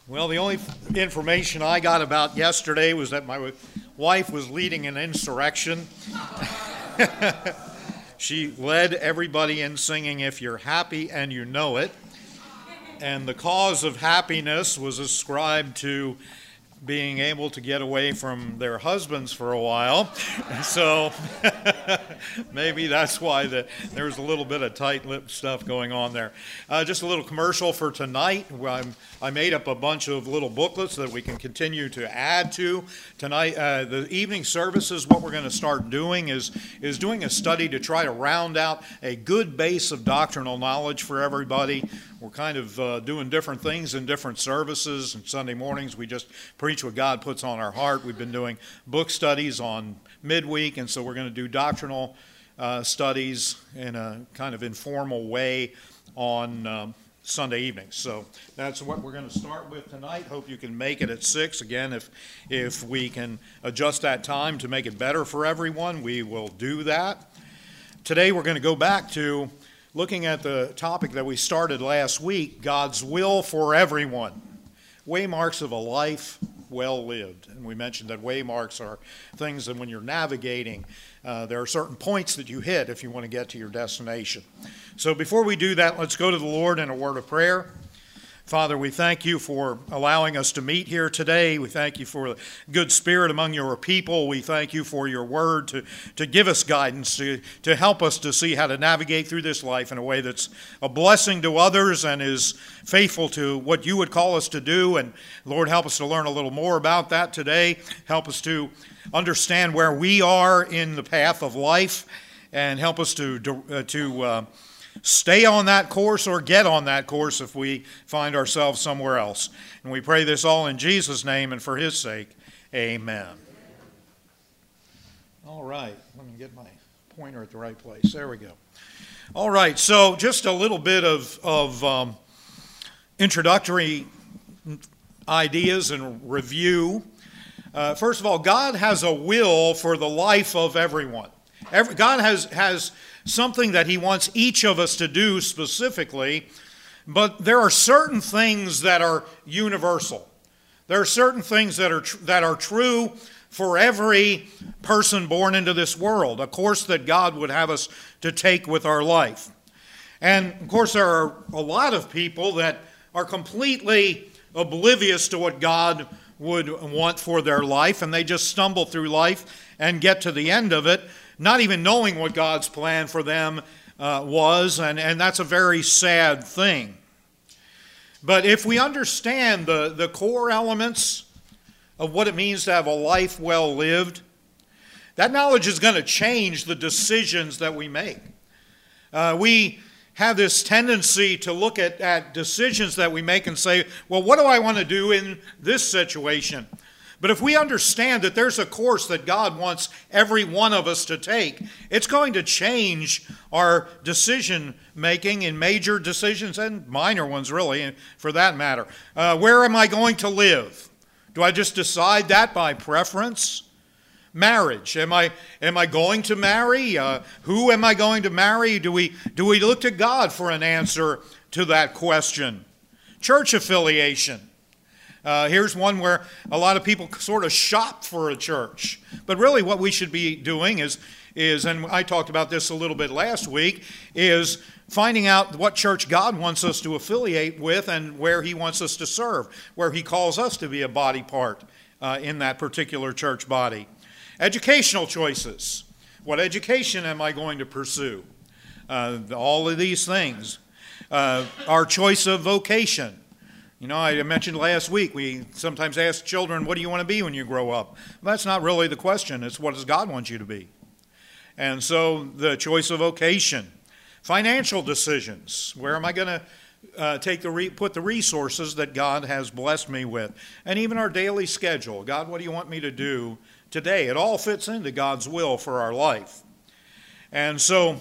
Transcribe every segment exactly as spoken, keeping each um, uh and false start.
Well, the only information I got about yesterday was that my wife was leading an insurrection. She led everybody in singing "If You're Happy and You Know It." And the cause of happiness was ascribed to being able to get away from their husbands for a while. So maybe that's why the, there's a little bit of tight-lipped stuff going on there. Uh, just a little commercial for tonight. I'm, I made up a bunch of little booklets that we can continue to add to. Tonight, uh, the evening services, what we're going to start doing is, is doing a study to try to round out a good base of doctrinal knowledge for everybody. We're kind of uh, doing different things in different services. And Sunday mornings, we just preach what God puts on our heart. We've been doing book studies on midweek, and so we're going to do doctrinal uh, studies in a kind of informal way on um, Sunday evenings. So that's what we're going to start with tonight. Hope you can make it at six. Again, if if we can adjust that time to make it better for everyone, we will do that. Today we're going to go back to looking at the topic that we started last week, God's will for everyone. Waymarks of a life well lived. And we mentioned that waymarks are things that when you're navigating, uh, there are certain points that you hit if you want to get to your destination. So before we do that, let's go to the Lord in a word of prayer. Father, we thank you for allowing us to meet here today. We thank you for the good spirit among your people. We thank you for your word to, to give us guidance, to, to help us to see how to navigate through this life in a way that's a blessing to others and is faithful to what you would call us to do. And Lord, help us to learn a little more about that today. Help us to understand where we are in the path of life, and help us to, to, to uh, stay on that course or get on that course if we find ourselves somewhere else. And we pray this all in Jesus' name and for his sake. Amen. All right. Let me get my pointer at the right place. There we go. All right. So just a little bit of, of um, introductory ideas and review. Uh, first of all, God has a will for the life of everyone. Every, God has has something that he wants each of us to do specifically, but there are certain things that are universal. There are certain things that are tr- that are true for every person born into this world, a course that God would have us to take with our life. And of course, there are a lot of people that are completely oblivious to what God would want for their life, and they just stumble through life and get to the end of it, not even knowing what God's plan for them uh, was, and, and that's a very sad thing. But if we understand the, the core elements of what it means to have a life well lived, that knowledge is going to change the decisions that we make. Uh, we have this tendency to look at, at decisions that we make and say, well, what do I want to do in this situation? But if we understand that there's a course that God wants every one of us to take, it's going to change our decision making in major decisions and minor ones, really, for that matter. Uh, where am I going to live? Do I just decide that by preference? Marriage. Am I am I going to marry? Uh, who am I going to marry? Do we do we look to God for an answer to that question? Church affiliation. Uh, here's one where a lot of people sort of shop for a church. But really what we should be doing is, is, and I talked about this a little bit last week, is finding out what church God wants us to affiliate with and where he wants us to serve, where he calls us to be a body part uh, in that particular church body. Educational choices. What education am I going to pursue? Uh, all of these things. Uh, our choice of vocation. You know, I mentioned last week, we sometimes ask children, what do you want to be when you grow up? Well, that's not really the question. It's what does God want you to be? And so the choice of vocation. Financial decisions. Where am I going to uh, take the re- put the resources that God has blessed me with? And even our daily schedule. God, what do you want me to do today? It all fits into God's will for our life. And so,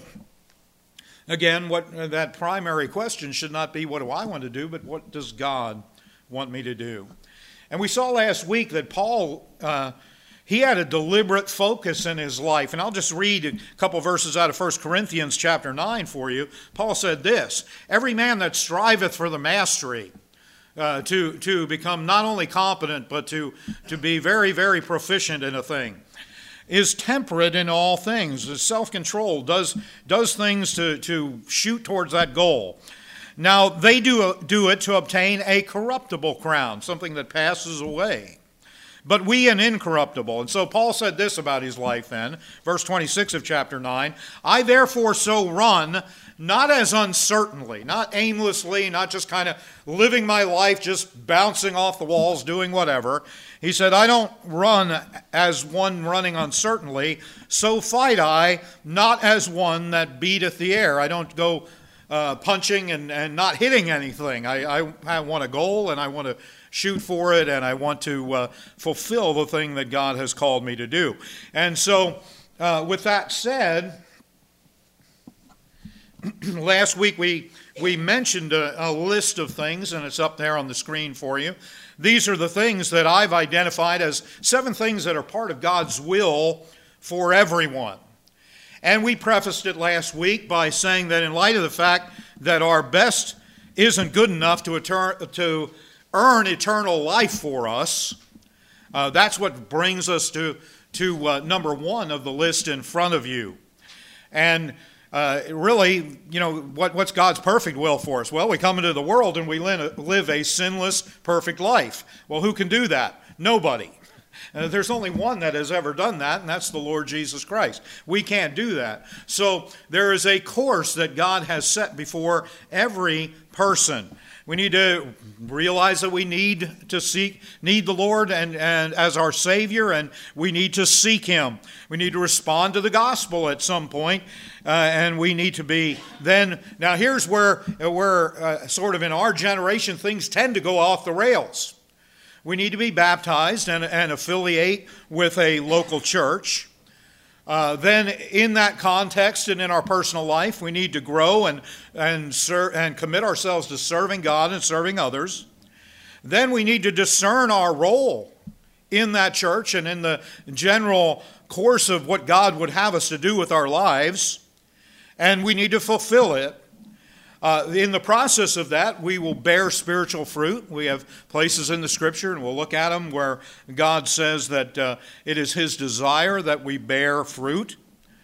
again, what that primary question should not be, what do I want to do, but what does God want me to do? And we saw last week that Paul, uh, he had a deliberate focus in his life. And I'll just read a couple verses out of First Corinthians chapter nine for you. Paul said this, every man that striveth for the mastery uh, to, to become not only competent, but to, to be very, very proficient in a thing, is temperate in all things, is self-controlled, does, does things to, to shoot towards that goal. Now, they do, do it to obtain a corruptible crown, something that passes away. But we an incorruptible. And so Paul said this about his life then, verse twenty-six of chapter nine, I therefore so run, not as uncertainly, not aimlessly, not just kind of living my life, just bouncing off the walls, doing whatever. He said, I don't run as one running uncertainly, so fight I, not as one that beateth the air. I don't go uh, punching and, and not hitting anything. I, I, I want a goal, and I want to shoot for it, and I want to uh, fulfill the thing that God has called me to do. And so, uh, with that said, last week we we mentioned a, a list of things, and it's up there on the screen for you. These are the things that I've identified as seven things that are part of God's will for everyone. And we prefaced it last week by saying that in light of the fact that our best isn't good enough to, attor- to earn eternal life for us, uh, that's what brings us to, to uh, number one of the list in front of you. And Uh, really, you know, what, what's God's perfect will for us? Well, we come into the world and we live a sinless, perfect life. Well, who can do that? Nobody. Uh, there's only one that has ever done that, and that's the Lord Jesus Christ. We can't do that. So there is a course that God has set before every person. We need to realize that we need to seek, need the Lord and, and as our Savior, and we need to seek Him. We need to respond to the gospel at some point, uh, and we need to be then. Now, here's where, where uh, sort of in our generation, things tend to go off the rails. We need to be baptized and, and affiliate with a local church. Uh, then in that context and in our personal life, we need to grow and, and, ser- and commit ourselves to serving God and serving others. Then we need to discern our role in that church and in the general course of what God would have us to do with our lives. And we need to fulfill it. Uh, in the process of that, we will bear spiritual fruit. We have places in the Scripture, and we'll look at them, where God says that uh, it is His desire that we bear fruit.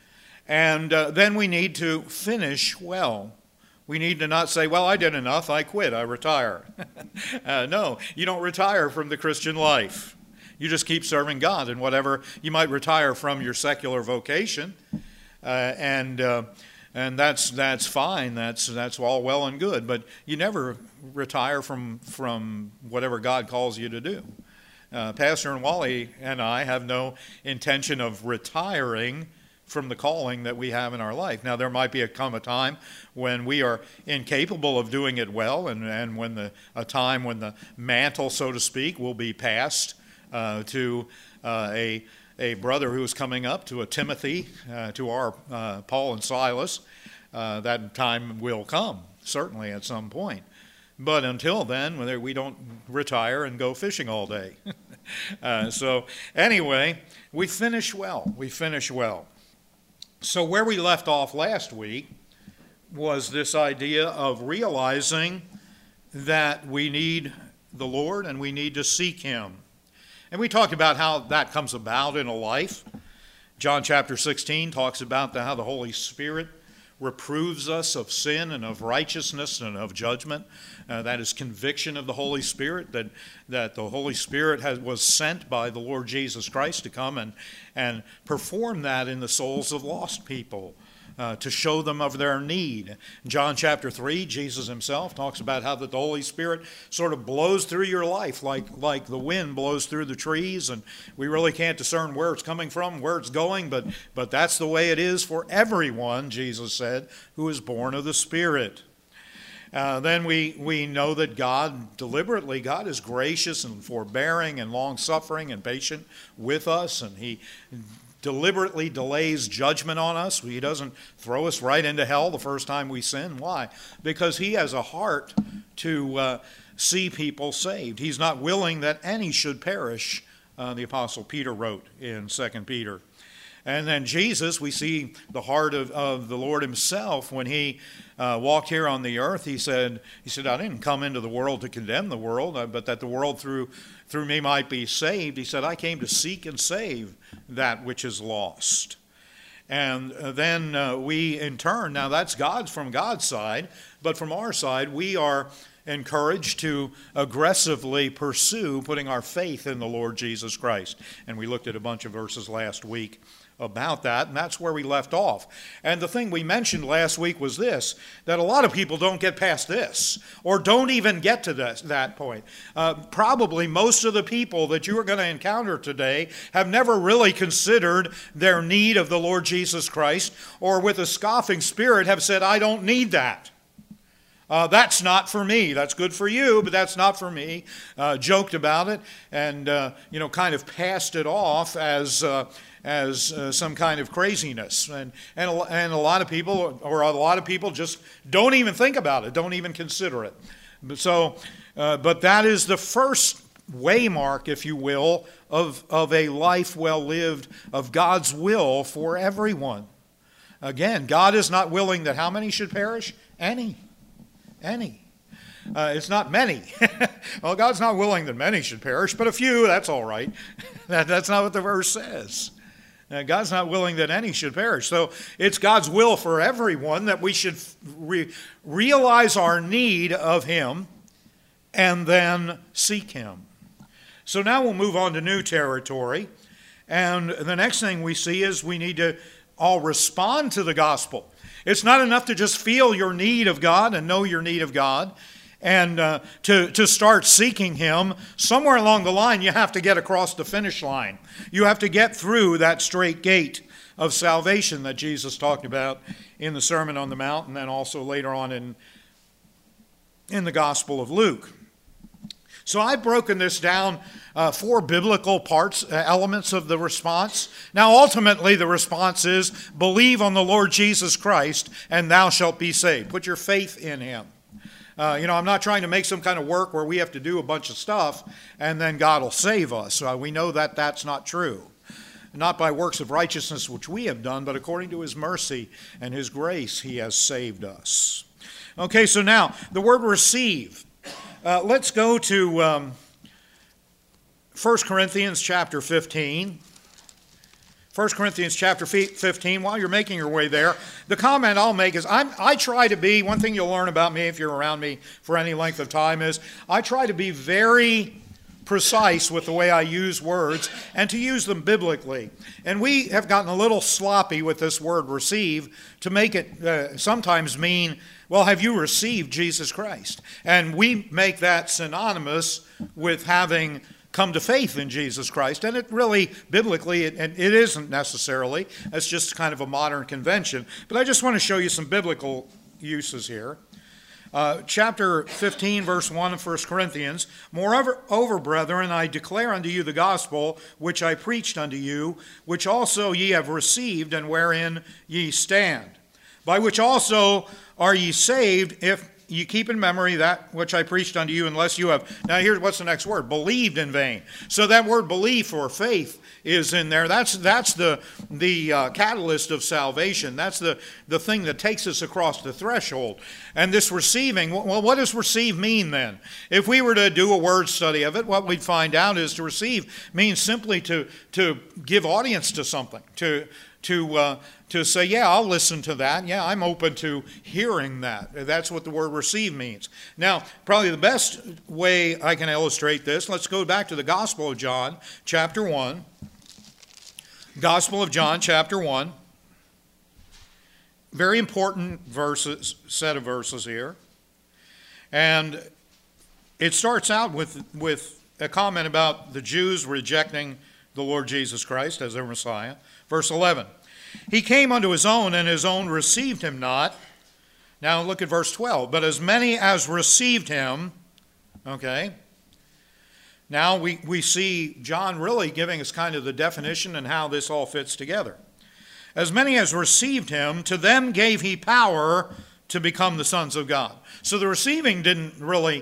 And uh, then we need to finish well. We need to not say, well, I did enough, I quit, I retire. uh, no, you don't retire from the Christian life. You just keep serving God in whatever. You might retire from your secular vocation, uh, and... Uh, And that's that's fine. That's that's all well and good. But you never retire from from whatever God calls you to do. Uh, Pastor and Wally and I have no intention of retiring from the calling that we have in our life. Now, there might be a come a time when we are incapable of doing it well, and and when the a time when the mantle, so to speak, will be passed uh, to uh, a. a brother who is coming up, to a Timothy, uh, to our uh, Paul and Silas. Uh, that time will come, certainly at some point. But until then, we don't retire and go fishing all day. uh, so anyway, we finish well. We finish well. So where we left off last week was this idea of realizing that we need the Lord and we need to seek Him. And we talked about how that comes about in a life. John chapter sixteen talks about the, how the Holy Spirit reproves us of sin and of righteousness and of judgment. Uh, that is conviction of the Holy Spirit, that, that the Holy Spirit has, was sent by the Lord Jesus Christ to come and, and perform that in the souls of lost people. Uh, to show them of their need. In John chapter three, Jesus himself talks about how that the Holy Spirit sort of blows through your life like, like the wind blows through the trees, and we really can't discern where it's coming from, where it's going, but, but that's the way it is for everyone, Jesus said, who is born of the Spirit. Uh, then we, we know that God, deliberately, God is gracious and forbearing and long-suffering and patient with us, and He deliberately delays judgment on us. He doesn't throw us right into hell the first time we sin. Why? Because He has a heart to uh, see people saved. He's not willing that any should perish, uh, the Apostle Peter wrote in Second Peter. And then Jesus, we see the heart of, of the Lord himself when he uh, walked here on the earth. He said, he said, I didn't come into the world to condemn the world, but that the world through, through me might be saved. He said, I came to seek and save that which is lost. And then uh, we in turn, now that's God's from God's side, but from our side, we are encouraged to aggressively pursue putting our faith in the Lord Jesus Christ. And we looked at a bunch of verses last week about that, and that's where we left off. And the thing we mentioned last week was this, that a lot of people don't get past this, or don't even get to this, that point. Uh, probably most of the people that you are going to encounter today have never really considered their need of the Lord Jesus Christ, or with a scoffing spirit have said, I don't need that. Uh, that's not for me. That's good for you, but that's not for me. Uh, joked about it and, uh, you know, kind of passed it off as uh, as uh, some kind of craziness. And, and, a, and a lot of people, or a lot of people just don't even think about it, don't even consider it. So, uh, but that is the first waymark, if you will, of, of a life well lived, of God's will for everyone. Again, God is not willing that how many should perish? Any. Any. Uh, it's not many. Well, God's not willing that many should perish, but a few, that's all right. that, that's not what the verse says. Uh, God's not willing that any should perish. So it's God's will for everyone that we should re- realize our need of Him and then seek Him. So now we'll move on to new territory. And the next thing we see is we need to all respond to the gospel. It's not enough to just feel your need of God and know your need of God and uh, to, to start seeking Him. Somewhere along the line, you have to get across the finish line. You have to get through that straight gate of salvation that Jesus talked about in the Sermon on the Mount and then also later on in, in the Gospel of Luke. So I've broken this down uh, four biblical parts, uh, elements of the response. Now ultimately the response is, believe on the Lord Jesus Christ and thou shalt be saved. Put your faith in Him. Uh, you know, I'm not trying to make some kind of work where we have to do a bunch of stuff and then God will save us. Uh, we know that that's not true. Not by works of righteousness which we have done, but according to His mercy and His grace He has saved us. Okay, so now the word receive. Uh, let's go to um, First Corinthians chapter fifteen. First Corinthians chapter fifteen. While you're making your way there, the comment I'll make is I'm, I try to be, one thing you'll learn about me if you're around me for any length of time is I try to be very precise with the way I use words and to use them biblically. And we have gotten a little sloppy with this word receive to make it uh, sometimes mean, well, have you received Jesus Christ? And we make that synonymous with having come to faith in Jesus Christ. And it really, biblically, it, it isn't necessarily. It's just kind of a modern convention. But I just want to show you some biblical uses here. Uh, chapter fifteen, verse one of First Corinthians, Moreover, over, brethren, I declare unto you the gospel which I preached unto you, which also ye have received, and wherein ye stand, by which also are ye saved, if you keep in memory that which I preached unto you, unless you have, now here's what's the next word, believed in vain. So that word belief or faith is in there. That's that's the the uh, catalyst of salvation. That's the, the thing that takes us across the threshold. And this receiving, well, what does receive mean then? If we were to do a word study of it, what we'd find out is to receive means simply to, to give audience to something, to to uh, to say, yeah, I'll listen to that. Yeah, I'm open to hearing that. That's what the word receive means. Now, probably the best way I can illustrate this, let's go back to the Gospel of John, chapter one. Gospel of John, chapter one. Very important verses, set of verses here. And it starts out with, with a comment about the Jews rejecting the Lord Jesus Christ as their Messiah. Verse eleven. He came unto his own, and his own received him not. Now look at verse twelve. But as many as received him, okay. Now we, we see John really giving us kind of the definition and how this all fits together. As many as received him, to them gave he power to become the sons of God. So the receiving didn't really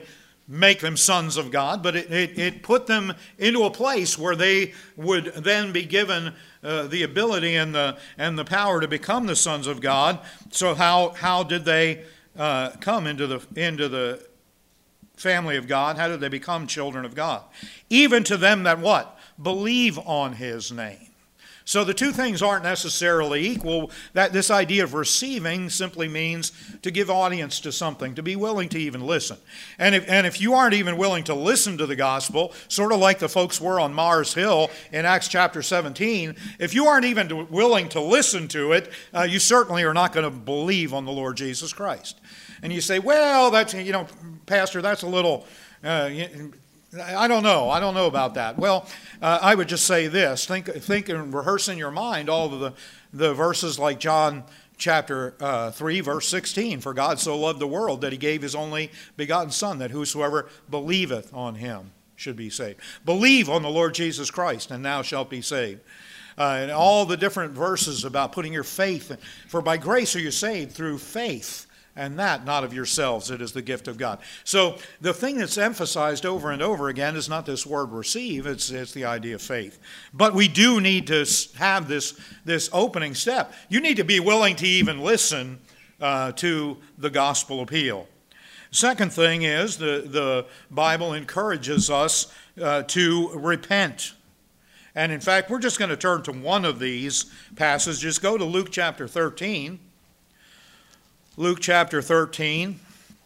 make them sons of God, but it, it, it put them into a place where they would then be given uh, the ability and the and the power to become the sons of God. So how how did they uh, come into the into the family of God? How did they become children of God? Even to them that what? Believe on his name. So the two things aren't necessarily equal. That this idea of receiving simply means to give audience to something, to be willing to even listen. And if, and if you aren't even willing to listen to the gospel, sort of like the folks were on Mars Hill in Acts chapter seventeen, if you aren't even willing to listen to it, uh, you certainly are not going to believe on the Lord Jesus Christ. And you say, well, that's, you know, Pastor, that's a little... Uh, I don't know. I don't know about that. Well, uh, I would just say this. Think, think and rehearse in your mind all of the, the verses like John chapter uh, three, verse sixteen. For God so loved the world that he gave his only begotten Son, that whosoever believeth on him should be saved. Believe on the Lord Jesus Christ, and thou shalt be saved. Uh, and all the different verses about putting your faith in. For by grace are you saved through faith. And that not of yourselves, it is the gift of God. So the thing that's emphasized over and over again is not this word receive, it's, it's the idea of faith. But we do need to have this, this opening step. You need to be willing to even listen uh, to the gospel appeal. Second thing is the, the Bible encourages us uh, to repent. And in fact, we're just going to turn to one of these passages. Go to Luke chapter thirteen. Luke chapter thirteen,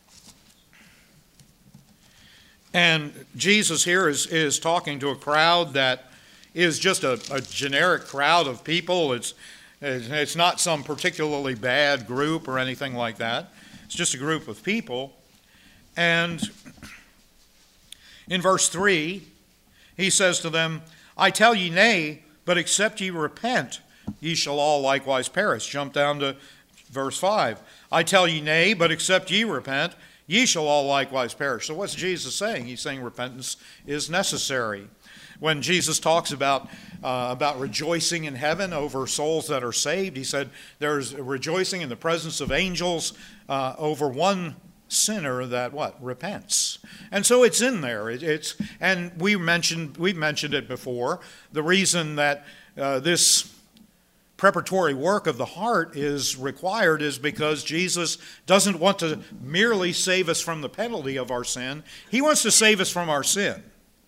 and Jesus here is, is talking to a crowd that is just a, a generic crowd of people. It's, it's not some particularly bad group or anything like that. It's just a group of people. And in verse three, he says to them, I tell ye nay, but except ye repent, ye shall all likewise perish. Jump down to verse five. I tell ye nay, but except ye repent, ye shall all likewise perish. So what's Jesus saying? He's saying repentance is necessary. When Jesus talks about, uh, about rejoicing in heaven over souls that are saved, he said there's rejoicing in the presence of angels uh, over one sinner that what? Repents. And so it's in there. It, it's and we mentioned we've mentioned it before. The reason that uh, this preparatory work of the heart is required is because Jesus doesn't want to merely save us from the penalty of our sin. He wants to save us from our sin.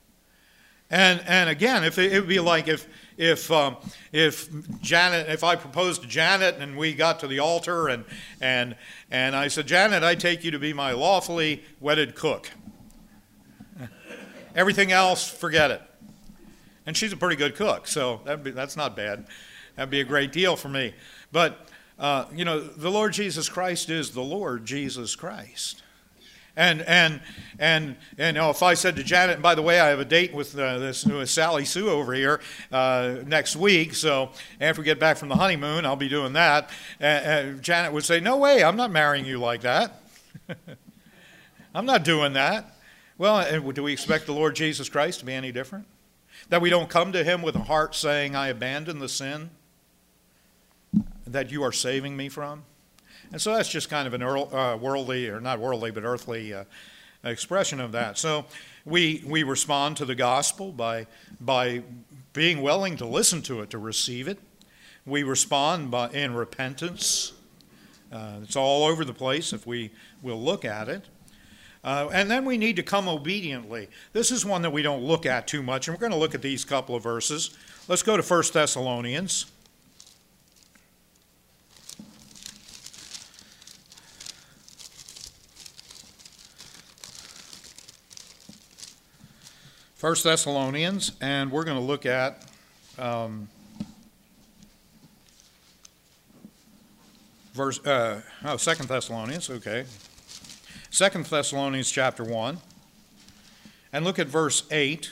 And and again, if it, it would be like if if um, if Janet, if I proposed to Janet and we got to the altar and and and I said, Janet, I take you to be my lawfully wedded cook. Everything else, forget it. And she's a pretty good cook, so that'd be, that's not bad. That'd be a great deal for me. But, uh, you know, the Lord Jesus Christ is the Lord Jesus Christ. And, and, and, and you know, if I said to Janet, and by the way, I have a date with uh, this with Sally Sue over here uh, next week, so after we get back from the honeymoon, I'll be doing that. Uh, uh, Janet would say, no way, I'm not marrying you like that. I'm not doing that. Well, do we expect the Lord Jesus Christ to be any different? That we don't come to him with a heart saying, I abandon the sin that you are saving me from? And so that's just kind of an uh, worldly, or not worldly, but earthly uh, expression of that. So we we respond to the gospel by, by being willing to listen to it, to receive it. We respond by, in repentance. Uh, it's all over the place if we will look at it. Uh, and then we need to come obediently. This is one that we don't look at too much, and we're going to look at these couple of verses. Let's go to First Thessalonians. First Thessalonians, and we're going to look at um, verse. Uh, oh, Second Thessalonians. Okay, Second Thessalonians chapter one, and look at verse eight.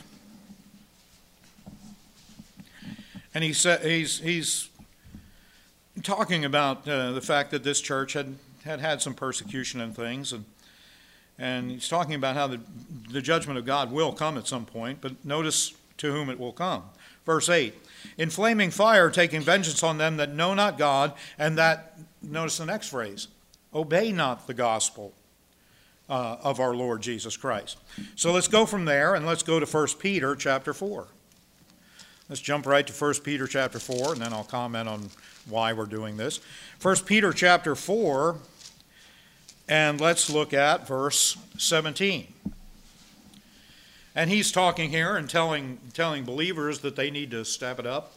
And he said he's he's talking about uh, the fact that this church had had had some persecution and things, and. And he's talking about how the, the judgment of God will come at some point, but notice to whom it will come. Verse eight, in flaming fire taking vengeance on them that know not God, and that, notice the next phrase, obey not the gospel uh, of our Lord Jesus Christ. So let's go from there and let's go to First Peter chapter four. Let's jump right to First Peter chapter four, and then I'll comment on why we're doing this. First Peter chapter four, and let's look at verse seventeen. And he's talking here and telling, telling believers that they need to step it up,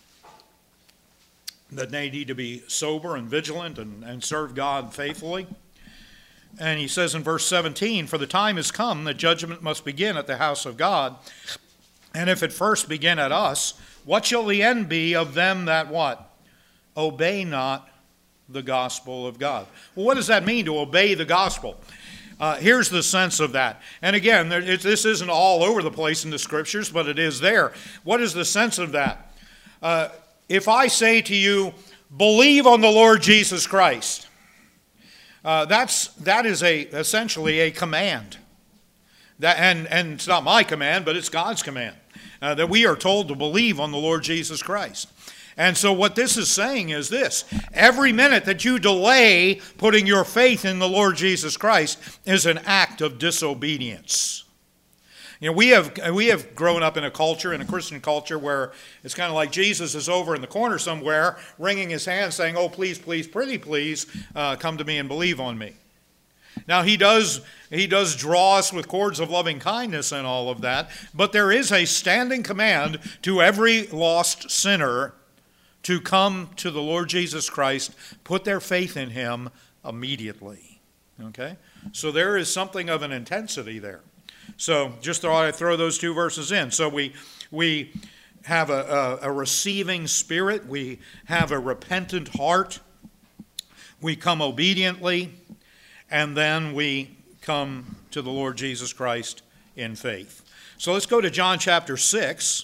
that they need to be sober and vigilant and, and serve God faithfully. And he says in verse seventeen, "For the time has come that judgment must begin at the house of God. And if it first begin at us, what shall the end be of them that" what? "Obey not the gospel of God." Well, what does that mean, to obey the gospel? Uh, here's the sense of that. And again, there, it, this isn't all over the place in the scriptures, but it is there. What is the sense of that? Uh, if I say to you, believe on the Lord Jesus Christ, uh, that's, that is a, essentially a command. That, and, and it's not my command, but it's God's command, uh, that we are told to believe on the Lord Jesus Christ. And so what this is saying is this: every minute that you delay putting your faith in the Lord Jesus Christ is an act of disobedience. You know, we have we have grown up in a culture, in a Christian culture, where it's kind of like Jesus is over in the corner somewhere, wringing his hands, saying, "Oh, please, please, pretty please, uh, come to me and believe on me." Now, he does, he does draw us with cords of loving kindness and all of that, but there is a standing command to every lost sinner to come to the Lord Jesus Christ, put their faith in him immediately. Okay? So there is something of an intensity there. So just thought I'd throw those two verses in. So we we have a, a, a receiving spirit. We have a repentant heart. We come obediently. And then we come to the Lord Jesus Christ in faith. So let's go to John chapter six.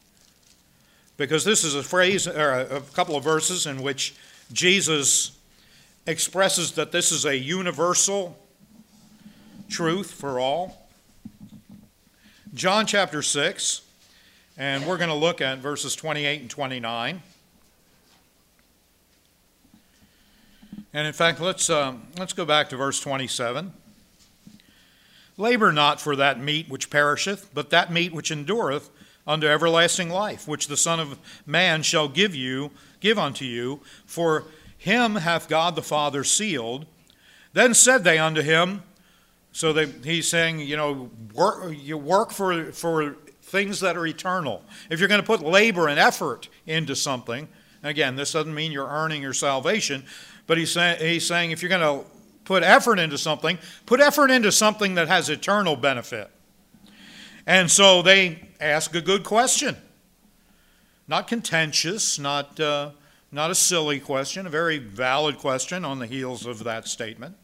Because this is a phrase, or a couple of verses in which Jesus expresses that this is a universal truth for all. John chapter six, and we're going to look at verses twenty-eight and twenty-nine. And in fact, let's, um, let's go back to verse twenty-seven. "Labor not for that meat which perisheth, but that meat which endureth unto everlasting life, which the Son of Man shall give you, give unto you, for him hath God the Father sealed. Then said they unto him," so they, he's saying, you know, work, you work for, for things that are eternal. If you're going to put labor and effort into something, again, this doesn't mean you're earning your salvation, but he's saying, he's saying if you're going to put effort into something, put effort into something that has eternal benefit. And so they ask a good question. Not contentious, not, uh, not a silly question, a very valid question on the heels of that statement.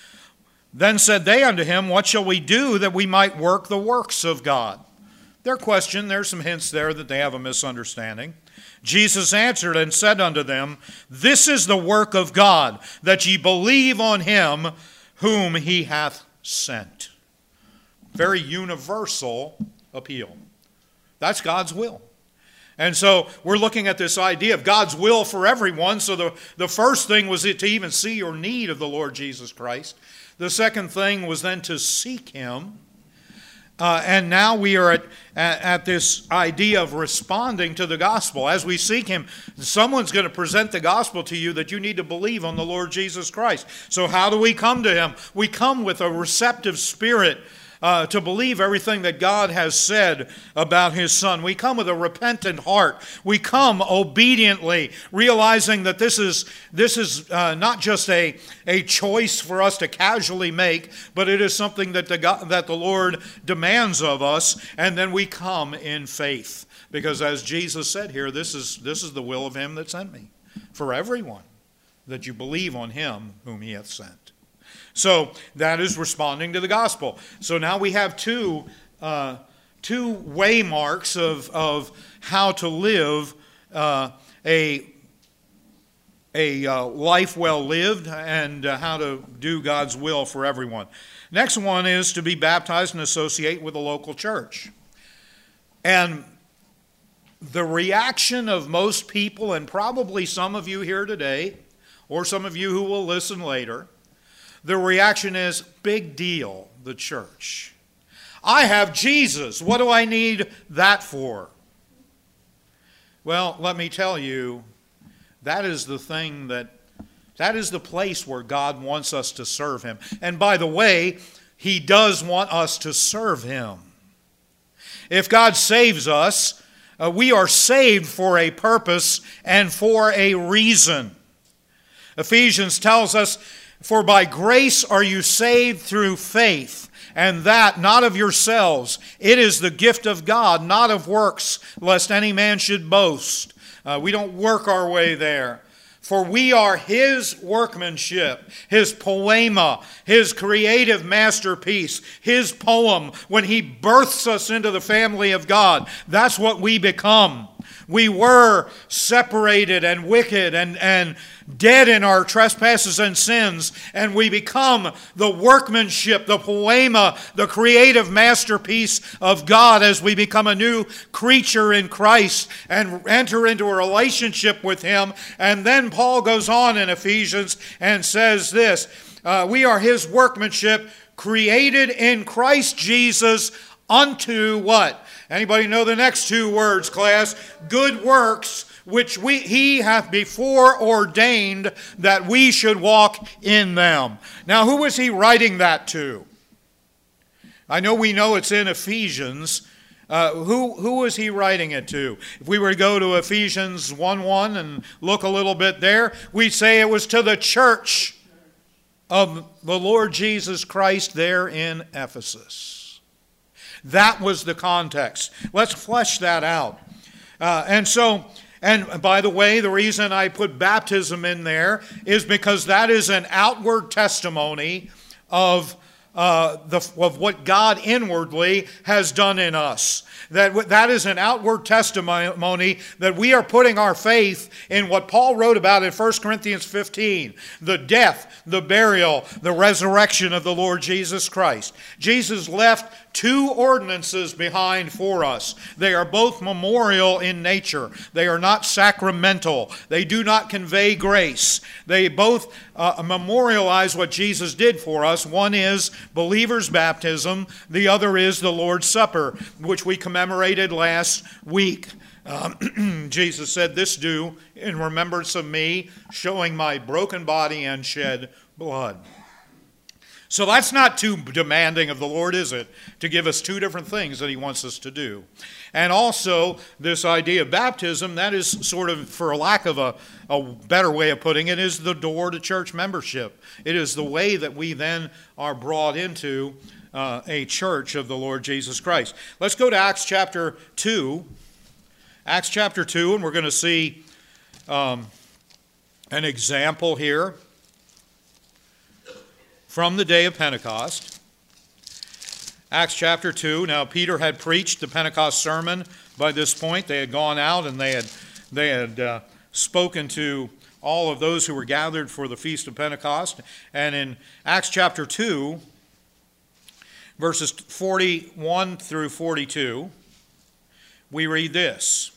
"Then said they unto him, What shall we do that we might work the works of God?" Their question, there's some hints there that they have a misunderstanding. "Jesus answered and said unto them, This is the work of God, that ye believe on him whom he hath sent." Very universal appeal. That's God's will. And so we're looking at this idea of God's will for everyone. So the, the first thing was to even see your need of the Lord Jesus Christ. The second thing was then to seek him. Uh, and now we are at, at, at this idea of responding to the gospel. As we seek him, someone's going to present the gospel to you that you need to believe on the Lord Jesus Christ. So how do we come to him? We come with a receptive spirit Uh, to believe everything that God has said about his Son. We come with a repentant heart. We come obediently, realizing that this is, this is uh, not just a, a choice for us to casually make, but it is something that the, God, that the Lord demands of us, and then we come in faith. Because as Jesus said here, this is, this is the will of him that sent me, for everyone, that you believe on him whom he hath sent. So that is responding to the gospel. So now we have two, uh, two waymarks of, of how to live uh, a, a uh, life well lived and uh, how to do God's will for everyone. Next one is to be baptized and associate with a local church. And the reaction of most people, and probably some of you here today, or some of you who will listen later, the reaction is, big deal, the church. I have Jesus. What do I need that for? Well, let me tell you, that is the thing that, that is the place where God wants us to serve Him. And by the way, He does want us to serve Him. If God saves us, uh, we are saved for a purpose and for a reason. Ephesians tells us, for by grace are you saved through faith, and that not of yourselves. It is the gift of God, not of works, lest any man should boast. Uh, we don't work our way there. For we are His workmanship, His poema, His creative masterpiece, His poem. When He births us into the family of God, that's what we become. We were separated and wicked and, and dead in our trespasses and sins, and we become the workmanship, the poema, the creative masterpiece of God as we become a new creature in Christ and enter into a relationship with Him. And then Paul goes on in Ephesians and says this, uh, we are His workmanship, created in Christ Jesus unto what? Anybody know the next two words, class? Good works, which we, He hath before ordained that we should walk in them. Now, who was he writing that to? I know we know it's in Ephesians. Uh, who, who was he writing it to? If we were to go to Ephesians one one and look a little bit there, we'd say it was to the church of the Lord Jesus Christ there in Ephesus. That was the context. Let's flesh that out. Uh, and so, and by the way, the reason I put baptism in there is because that is an outward testimony of uh, the of what God inwardly has done in us. That, that is an outward testimony that we are putting our faith in what Paul wrote about in First Corinthians fifteen, the death, the burial, the resurrection of the Lord Jesus Christ. Jesus left two ordinances behind for us. They are both memorial in nature. They are not sacramental. They do not convey grace. They both uh, memorialize what Jesus did for us. One is believer's baptism. The other is the Lord's Supper, which we commemorated last week. Um, Jesus said, "This do in remembrance of me, showing my broken body and shed blood." So that's not too demanding of the Lord, is it? To give us two different things that He wants us to do. And also, this idea of baptism, that is sort of, for lack of a, a better way of putting it, is the door to church membership. It is the way that we then are brought into uh, a church of the Lord Jesus Christ. Let's go to Acts chapter two. Acts chapter two, and we're going to see um, an example here from the day of Pentecost. Acts chapter two. Now, Peter had preached the Pentecost sermon by this point. They had gone out and they had, they had uh, spoken to all of those who were gathered for the Feast of Pentecost. And in Acts chapter two, verses forty-one through forty-two, we read this.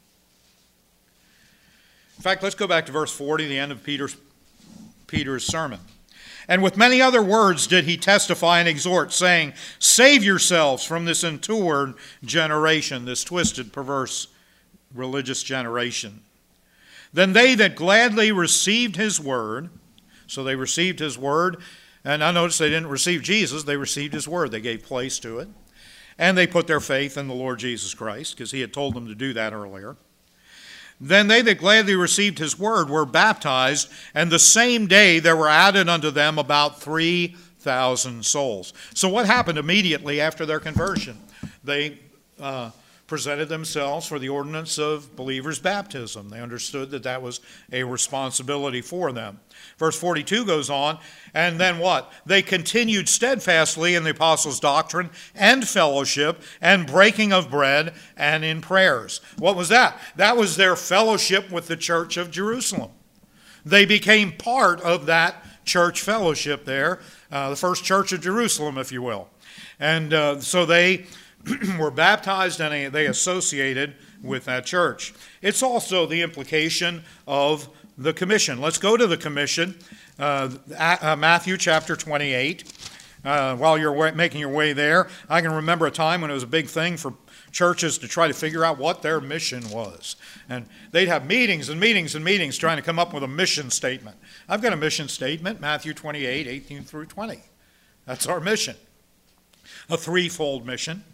In fact, let's go back to verse forty, the end of Peter's, Peter's sermon. And with many other words did he testify and exhort, saying, "Save yourselves from this untoward generation," this twisted, perverse, religious generation. Then they that gladly received his word, so they received his word, and I notice they didn't receive Jesus, they received his word. They gave place to it. And they put their faith in the Lord Jesus Christ, because he had told them to do that earlier. Then they that gladly received his word were baptized, and the same day there were added unto them about three thousand souls. So what happened immediately after their conversion? They uh, presented themselves for the ordinance of believers' baptism. They understood that that was a responsibility for them. Verse forty-two goes on, and then what? They continued steadfastly in the apostles' doctrine and fellowship and breaking of bread and in prayers. What was that? That was their fellowship with the church of Jerusalem. They became part of that church fellowship there, uh, the first church of Jerusalem, if you will. And uh, so they were baptized and they associated with that church. It's also the implication of the commission. Let's go to the commission. uh, uh, Matthew chapter twenty-eight. Uh, while you're wa- making your way there, I can remember a time when it was a big thing for churches to try to figure out what their mission was. And they'd have meetings and meetings and meetings trying to come up with a mission statement. I've got a mission statement, Matthew twenty-eight, eighteen through twenty. That's our mission. A threefold mission.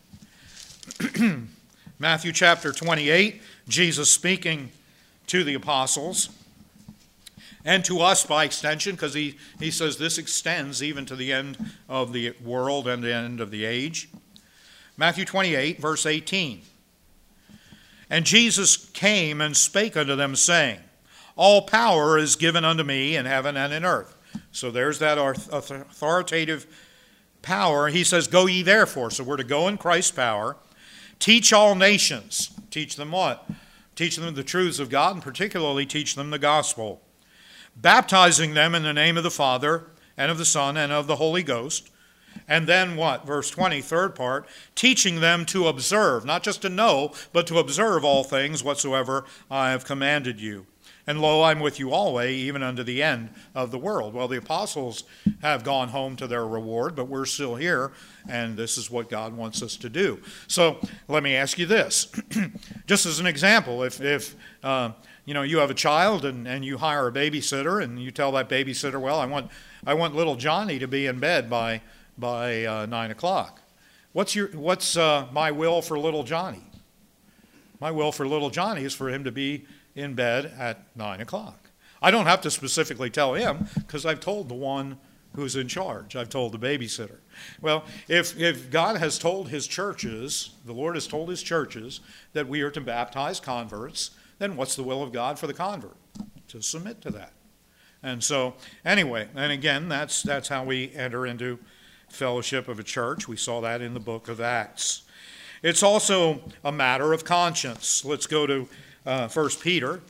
Matthew chapter twenty-eight, Jesus speaking to the apostles and to us by extension, because he, he says this extends even to the end of the world and the end of the age. Matthew twenty-eight, verse eighteen. And Jesus came and spake unto them, saying, All power is given unto me in heaven and in earth. So there's that authoritative power. He says, Go ye therefore. So we're to go in Christ's power. Teach all nations. Teach them what? Teach them the truths of God, and particularly teach them the gospel. Baptizing them in the name of the Father, and of the Son, and of the Holy Ghost. And then what? Verse twenty, third part, teaching them to observe, not just to know, but to observe all things whatsoever I have commanded you. And lo, I'm with you always, even unto the end of the world. Well, the apostles have gone home to their reward, but we're still here, and this is what God wants us to do. So let me ask you this. Just as an example, if, if uh, you know, you have a child and, and you hire a babysitter, and you tell that babysitter, well, I want, I want little Johnny to be in bed by, by uh, nine o'clock. What's, your, what's uh, my will for little Johnny? My will for little Johnny is for him to be in bed at nine o'clock. I don't have to specifically tell him because I've told the one who's in charge. I've told the babysitter. Well, if, if God has told his churches, the Lord has told his churches that we are to baptize converts, then what's the will of God for the convert? To submit to that. And so, anyway, and again, that's, that's how we enter into fellowship of a church. We saw that in the book of Acts. It's also a matter of conscience. Let's go to Uh, First Peter,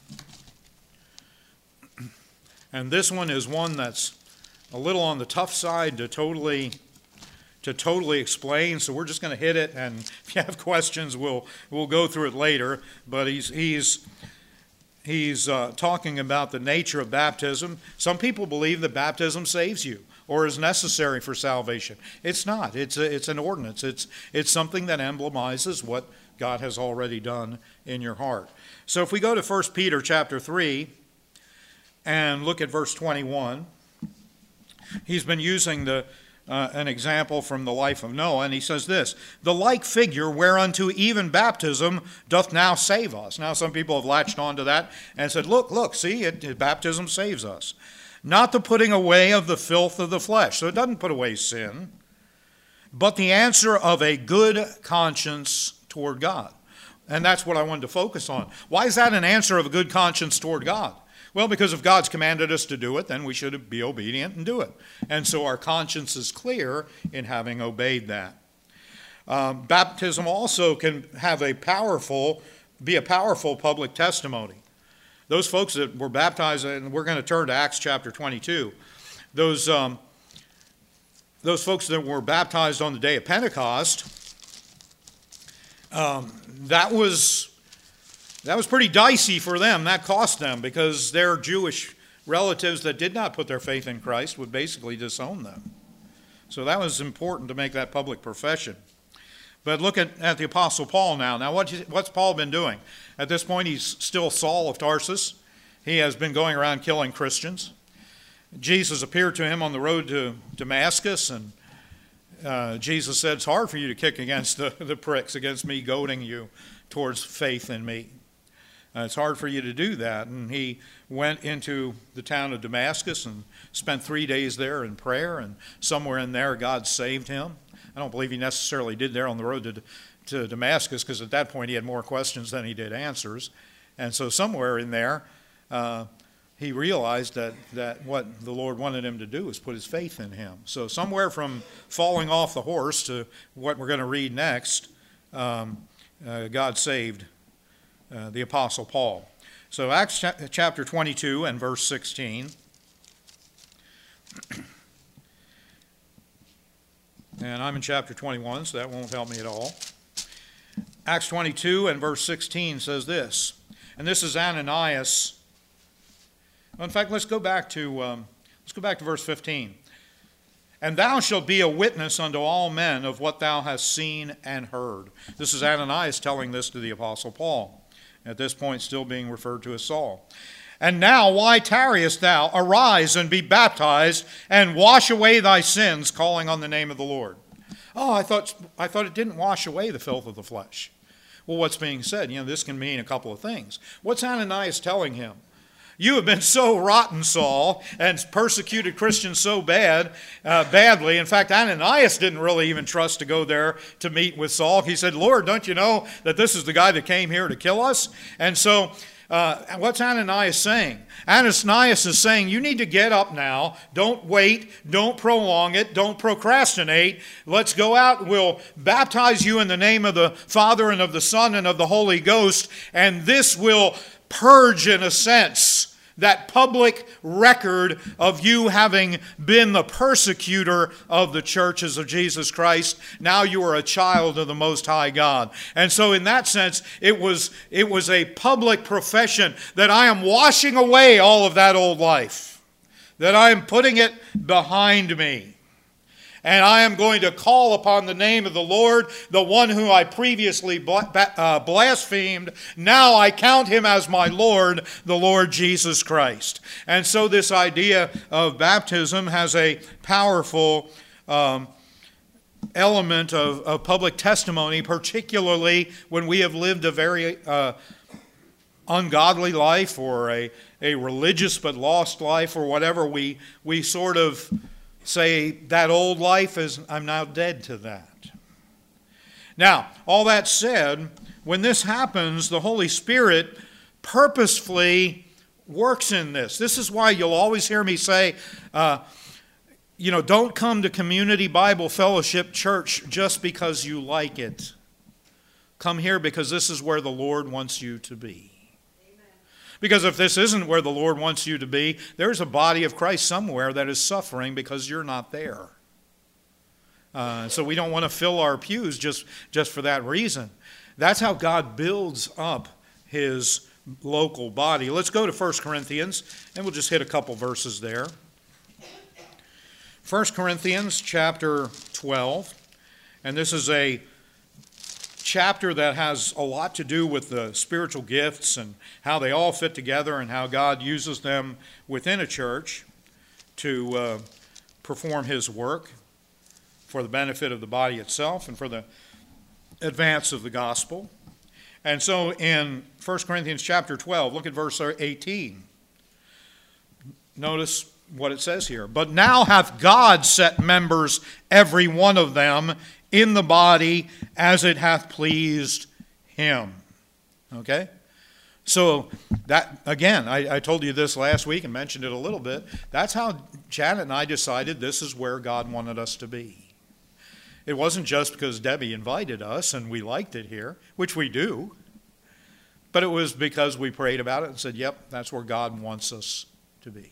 and this one is one that's a little on the tough side to totally to totally explain. So we're just going to hit it, and if you have questions, we'll we'll go through it later. But he's he's he's uh, talking about the nature of baptism. Some people believe that baptism saves you or is necessary for salvation. It's not. It's a, it's an ordinance. It's it's something that emblemizes what God has already done in your heart. So if we go to First Peter chapter three and look at verse twenty-one, he's been using the uh, an example from the life of Noah, and he says this, the like figure whereunto even baptism doth now save us. Now some people have latched onto that and said, look, look, see, it, it, baptism saves us. Not the putting away of the filth of the flesh. So it doesn't put away sin, but the answer of a good conscience toward God. And that's what I wanted to focus on. Why is that an answer of a good conscience toward God? Well, because if God's commanded us to do it, then we should be obedient and do it. And so our conscience is clear in having obeyed that. Um, baptism also can have a powerful, be a powerful public testimony. Those folks that were baptized, and we're going to turn to Acts chapter twenty-two, those, um, those folks that were baptized on the day of Pentecost, Um, that was that was pretty dicey for them. That cost them because their Jewish relatives that did not put their faith in Christ would basically disown them. So that was important to make that public profession. But look at, at the Apostle Paul now. Now what, what's Paul been doing? At this point he's still Saul of Tarsus. He has been going around killing Christians. Jesus appeared to him on the road to Damascus, and Uh, Jesus said, it's hard for you to kick against the, the pricks, against me goading you towards faith in me. Uh, it's hard for you to do that. And he went into the town of Damascus and spent three days there in prayer, and somewhere in there God saved him. I don't believe he necessarily did there on the road to, to Damascus, because at that point he had more questions than he did answers. And so somewhere in there, uh, he realized that, that what the Lord wanted him to do was put his faith in him. So somewhere from falling off the horse to what we're going to read next, um, uh, God saved uh, the Apostle Paul. So Acts cha- chapter twenty-two and verse sixteen. And I'm in chapter twenty-one, so that won't help me at all. Acts twenty-two and verse sixteen says this, and this is Ananias. In fact, let's go back to um, Let's go back to verse fifteen. And thou shalt be a witness unto all men of what thou hast seen and heard. This is Ananias telling this to the Apostle Paul. At this point, still being referred to as Saul. And now, why tarriest thou? Arise and be baptized, and wash away thy sins, calling on the name of the Lord. Oh, I thought, I thought it didn't wash away the filth of the flesh. Well, what's being said? You know, this can mean a couple of things. What's Ananias telling him? You have been so rotten, Saul, and persecuted Christians so bad, uh, badly. In fact, Ananias didn't really even trust to go there to meet with Saul. He said, Lord, don't you know that this is the guy that came here to kill us? And so, uh, what's Ananias saying? Ananias is saying, you need to get up now. Don't wait. Don't prolong it. Don't procrastinate. Let's go out. We'll baptize you in the name of the Father and of the Son and of the Holy Ghost, and this will purge, in a sense, that public record of you having been the persecutor of the churches of Jesus Christ. Now you are a child of the Most High God. And so in that sense, it was, it was a public profession that I am washing away all of that old life, that I am putting it behind me. And I am going to call upon the name of the Lord, the one who I previously blasphemed. Now I count him as my Lord, the Lord Jesus Christ. And so this idea of baptism has a powerful um, element of, of public testimony, particularly when we have lived a very uh, ungodly life, or a, a religious but lost life, or whatever. We, we sort of say that old life is, I'm now dead to that. Now, all that said, when this happens, the Holy Spirit purposefully works in this. This is why you'll always hear me say, uh, you know, don't come to Community Bible Fellowship Church just because you like it. Come here because this is where the Lord wants you to be. Because if this isn't where the Lord wants you to be, there's a body of Christ somewhere that is suffering because you're not there. Uh, so we don't want to fill our pews just, just for that reason. That's how God builds up his local body. Let's go to First Corinthians, and we'll just hit a couple verses there. First Corinthians chapter twelve, and this is a chapter that has a lot to do with the spiritual gifts and how they all fit together and how God uses them within a church to uh, perform his work for the benefit of the body itself and for the advance of the gospel. And so in First Corinthians chapter twelve, look at verse eighteen. Notice what it says here. But now hath God set members, every one of them, in the body as it hath pleased him. Okay? So that, again, I, I told you this last week and mentioned it a little bit. That's how Janet and I decided this is where God wanted us to be. It wasn't just because Debbie invited us and we liked it here, which we do, but it was because we prayed about it and said, yep, that's where God wants us to be.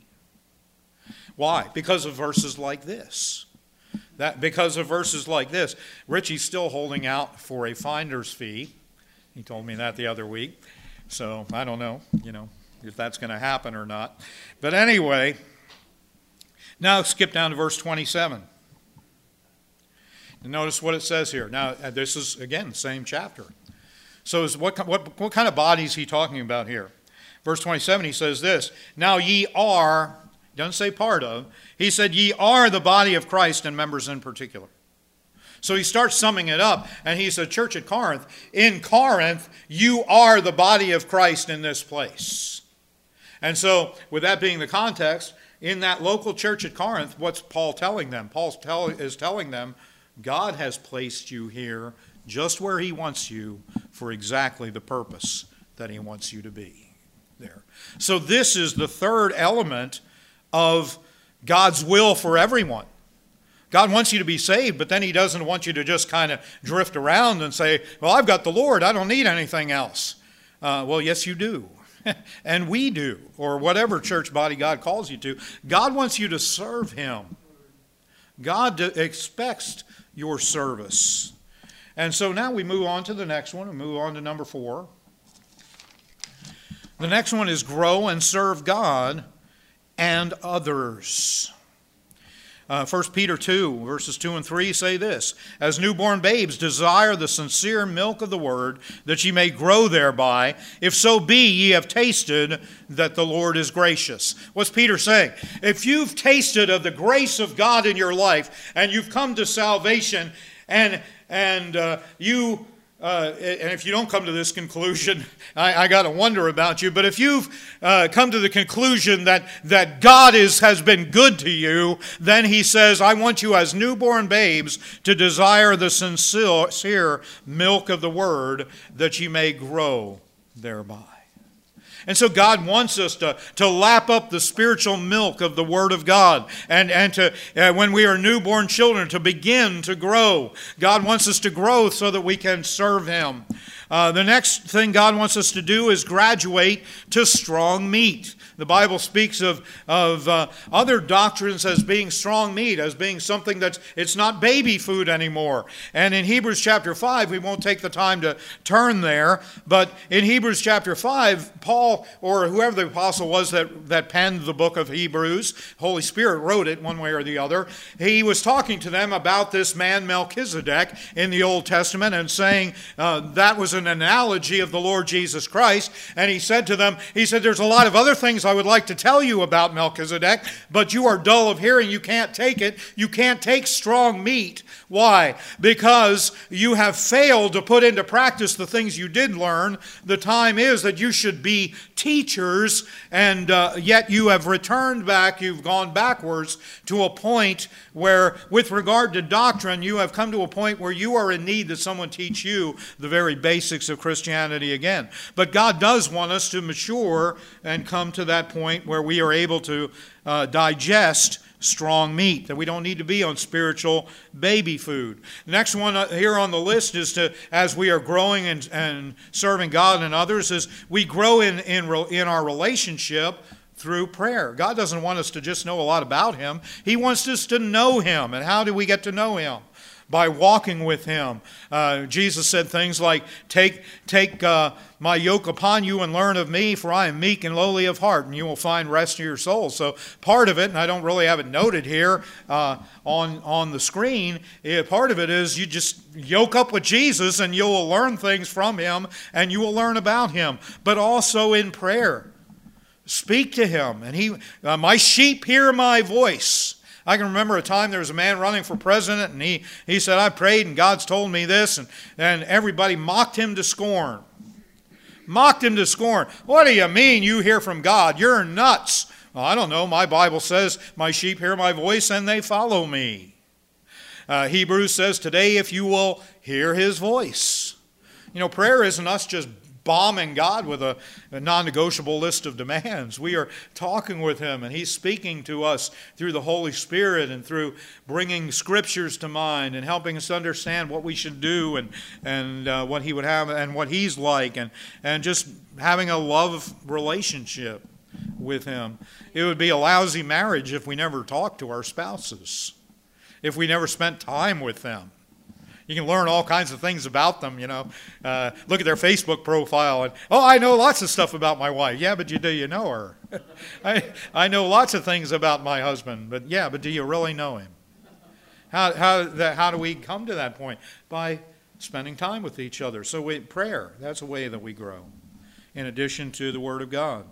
Why? Because of verses like this. That because of verses like this. Richie's still holding out for a finder's fee. He told me that the other week. So I don't know, you know, if that's going to happen or not. But anyway, now skip down to verse twenty-seven. And notice what it says here. Now, this is, again, the same chapter. So is what, what, what kind of body is he talking about here? Verse twenty-seven, he says this, now ye are... Doesn't say part of. He said, ye are the body of Christ and members in particular. So he starts summing it up, and he said, church at Corinth, in Corinth, you are the body of Christ in this place. And so, with that being the context, in that local church at Corinth, what's Paul telling them? Paul tell, is telling them, God has placed you here just where he wants you for exactly the purpose that he wants you to be there. So this is the third element of God's will for everyone. God wants you to be saved, but then he doesn't want you to just kind of drift around and say, well, I've got the Lord, I don't need anything else. Uh, well, yes, you do. And we do, or whatever church body God calls you to. God wants you to serve him. God expects your service. And so now we move on to the next one, and move on to number four. The next one is grow and serve God and others. Uh, First Peter two, verses two and three say this, as newborn babes desire the sincere milk of the word, that ye may grow thereby, if so be ye have tasted that the Lord is gracious. What's Peter saying? If you've tasted of the grace of God in your life, and you've come to salvation, and, and uh, you... Uh, and if you don't come to this conclusion, I, I got to wonder about you. But if you've uh, come to the conclusion that, that God is, has been good to you, then he says, I want you as newborn babes to desire the sincere milk of the word, that ye may grow thereby. And so God wants us to, to lap up the spiritual milk of the Word of God. And, and to uh, when we are newborn children, to begin to grow. God wants us to grow so that we can serve Him. Uh, the next thing God wants us to do is graduate to strong meat. The Bible speaks of, of uh, other doctrines as being strong meat, as being something that's, it's not baby food anymore. And in Hebrews chapter five, we won't take the time to turn there, but in Hebrews chapter five, Paul, or whoever the apostle was that, that penned the book of Hebrews, Holy Spirit wrote it one way or the other, he was talking to them about this man Melchizedek in the Old Testament and saying uh, that was an analogy of the Lord Jesus Christ. And he said to them, he said, there's a lot of other things I would like to tell you about Melchizedek, but you are dull of hearing. You can't take it. You can't take strong meat. Why? Because you have failed to put into practice the things you did learn. The time is that you should be teachers, and uh, yet you have returned back, you've gone backwards to a point where, with regard to doctrine, you have come to a point where you are in need that someone teach you the very basics of Christianity again. But God does want us to mature and come to that point where we are able to uh, digest strong meat, that we don't need to be on spiritual baby food. The next one here on the list is to, as we are growing and, and serving God and others, is we grow in, in, in our relationship through prayer. God doesn't want us to just know a lot about Him. He wants us to know Him. And how do we get to know Him? By walking with Him. Uh, Jesus said things like, take, take uh, my yoke upon you and learn of me, for I am meek and lowly of heart, and you will find rest to your soul. So part of it, and I don't really have it noted here uh, on, on the screen, eh, part of it is you just yoke up with Jesus and you will learn things from Him and you will learn about Him. But also in prayer. Speak to Him. And he, uh, my sheep hear my voice. I can remember a time there was a man running for president, and he, he said, I prayed and God's told me this, and, and everybody mocked him to scorn. Mocked him to scorn. What do you mean you hear from God? You're nuts. Well, I don't know. My Bible says, my sheep hear my voice and they follow me. Uh, Hebrews says, today if you will hear His voice. You know, prayer isn't us just bombing God with a, a non-negotiable list of demands. We are talking with Him, and He's speaking to us through the Holy Spirit and through bringing scriptures to mind and helping us understand what we should do and and uh, what He would have and what He's like, and and just having a love relationship with Him. It would be a lousy marriage if we never talked to our spouses, if we never spent time with them. You can learn all kinds of things about them, you know. Uh, look at their Facebook profile and, oh, I know lots of stuff about my wife. Yeah, but you, do you know her? I, I know lots of things about my husband, but yeah, but do you really know him? How, how, that, how do we come to that point? By spending time with each other. So we, prayer, that's a way that we grow, in addition to the Word of God.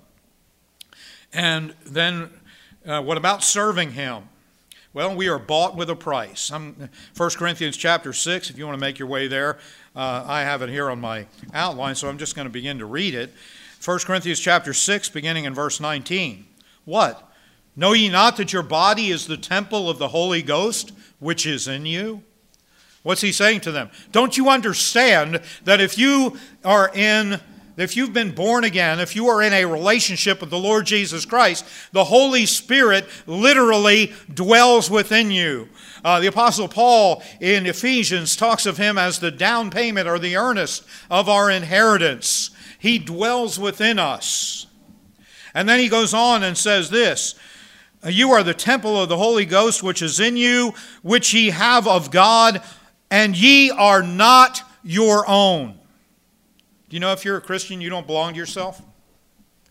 And then uh, what about serving Him? Well, we are bought with a price. I'm, First Corinthians chapter six, if you want to make your way there, uh, I have it here on my outline, so I'm just going to begin to read it. First Corinthians chapter six, beginning in verse nineteen. What? Know ye not that your body is the temple of the Holy Ghost, which is in you? What's he saying to them? Don't you understand that if you are in... If you've been born again, if you are in a relationship with the Lord Jesus Christ, the Holy Spirit literally dwells within you. Uh, the Apostle Paul in Ephesians talks of Him as the down payment or the earnest of our inheritance. He dwells within us. And then he goes on and says this, you are the temple of the Holy Ghost which is in you, which ye have of God, and ye are not your own. Do you know if you're a Christian, you don't belong to yourself?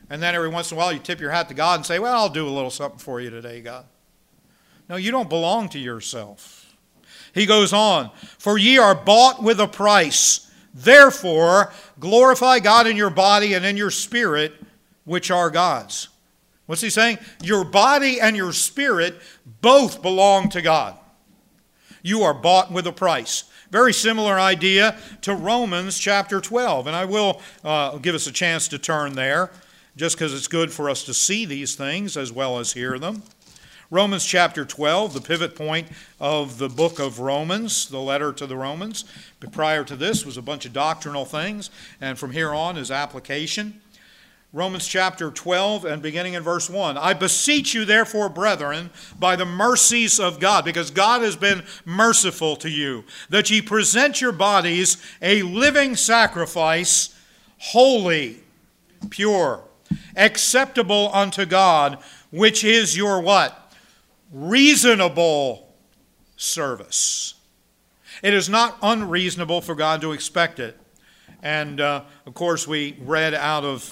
And then every once in a while you tip your hat to God and say, well, I'll do a little something for you today, God. No, you don't belong to yourself. He goes on, for ye are bought with a price. Therefore, glorify God in your body and in your spirit, which are God's. What's he saying? Your body and your spirit both belong to God. You are bought with a price. Very similar idea to Romans chapter twelve. And I will uh, give us a chance to turn there, just because it's good for us to see these things as well as hear them. Romans chapter twelve, the pivot point of the book of Romans, the letter to the Romans. But prior to this was a bunch of doctrinal things, and from here on is application. Romans chapter twelve and beginning in verse one. I beseech you therefore, brethren, by the mercies of God, because God has been merciful to you, that ye present your bodies a living sacrifice, holy, pure, acceptable unto God, which is your what? Reasonable service. It is not unreasonable for God to expect it. And uh, of course we read out of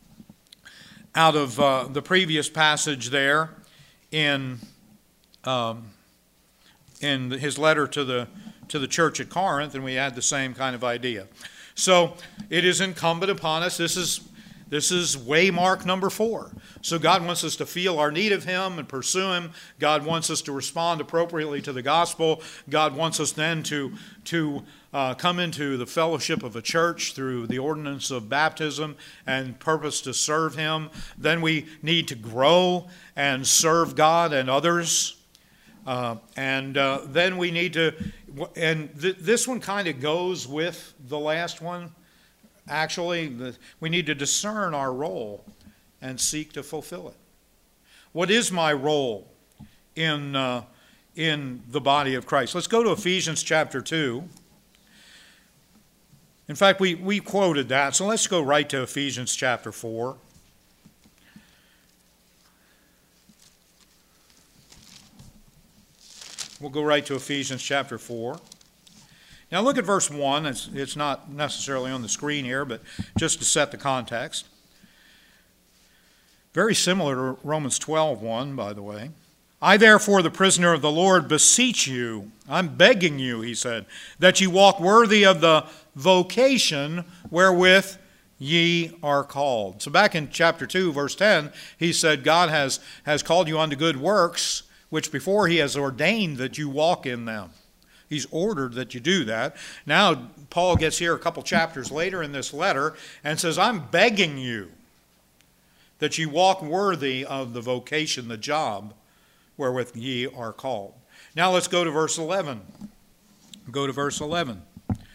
out of uh, the previous passage there in um, in his letter to the to the church at Corinth, and we had the same kind of idea. So it is incumbent upon us. This is This is waymark number four. So God wants us to feel our need of Him and pursue Him. God wants us to respond appropriately to the gospel. God wants us then to, to uh, come into the fellowship of a church through the ordinance of baptism and purpose to serve Him. Then we need to grow and serve God and others. Uh, and uh, then we need to, and th- this one kind of goes with the last one. Actually, the, we need to discern our role and seek to fulfill it. What is my role in, uh, in the body of Christ? Let's go to Ephesians chapter two. In fact, we, we quoted that, so let's go right to Ephesians chapter four. We'll go right to Ephesians chapter four. Now look at verse one. It's, it's not necessarily on the screen here, but just to set the context. Very similar to Romans twelve one, by the way. I therefore, the prisoner of the Lord, beseech you, I'm begging you, he said, that ye walk worthy of the vocation wherewith ye are called. So back in chapter two, verse ten, he said, God has, has called you unto good works, which before he has ordained that you walk in them. He's ordered that you do that. Now, Paul gets here a couple chapters later in this letter and says, I'm begging you that you walk worthy of the vocation, the job, wherewith ye are called. Now let's go to verse eleven. Go to verse eleven.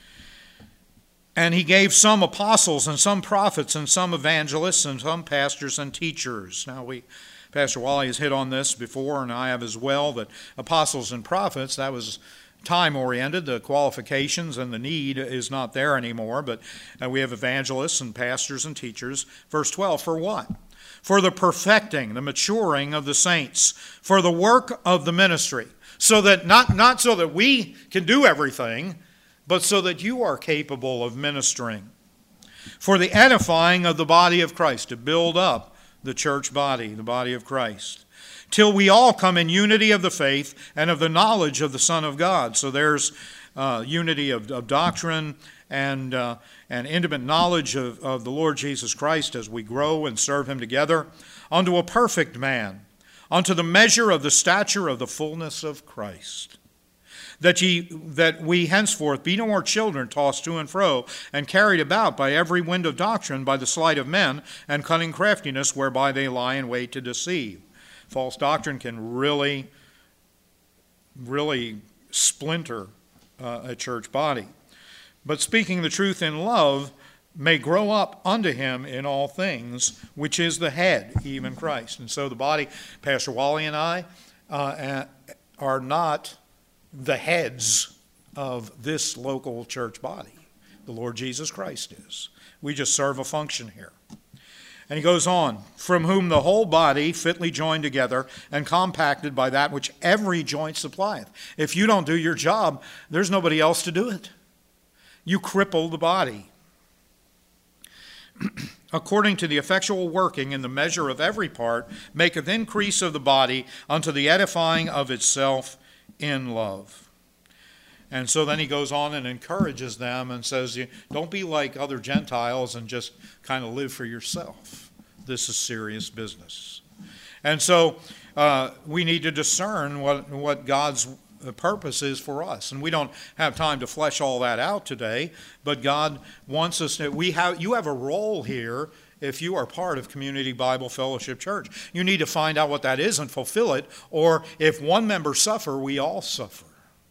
And he gave some apostles and some prophets and some evangelists and some pastors and teachers. Now we, Pastor Wally has hit on this before, and I have as well, that apostles and prophets, that was time-oriented. The qualifications and the need is not there anymore, but uh, we have evangelists and pastors and teachers. Verse twelve, for what? For the perfecting, the maturing of the saints, for the work of the ministry, so that not, not so that we can do everything, but so that you are capable of ministering, for the edifying of the body of Christ, to build up the church body, the body of Christ, till we all come in unity of the faith and of the knowledge of the Son of God. So there's uh, unity of, of doctrine and uh, and intimate knowledge of, of the Lord Jesus Christ as we grow and serve Him together, unto a perfect man, unto the measure of the stature of the fullness of Christ, that ye that we henceforth be no more children tossed to and fro, and carried about by every wind of doctrine, by the sleight of men, and cunning craftiness, whereby they lie in wait to deceive. False doctrine can really, really splinter uh, a church body. But speaking the truth in love may grow up unto Him in all things, which is the head, even Christ. And so the body, Pastor Wally and I, uh, are not the heads of this local church body. The Lord Jesus Christ is. We just serve a function here. And he goes on, from whom the whole body fitly joined together and compacted by that which every joint supplieth. If you don't do your job, there's nobody else to do it. You cripple the body. according to the effectual working in the measure of every part, maketh increase of the body unto the edifying of itself in love. And so then he goes on and encourages them and says, don't be like other Gentiles and just kind of live for yourself. This is serious business. And so uh, we need to discern what, what God's purpose is for us. And we don't have time to flesh all that out today, but God wants us to, we have, you have a role here if you are part of Community Bible Fellowship Church. You need to find out what that is and fulfill it, or if one member suffer, we all suffer.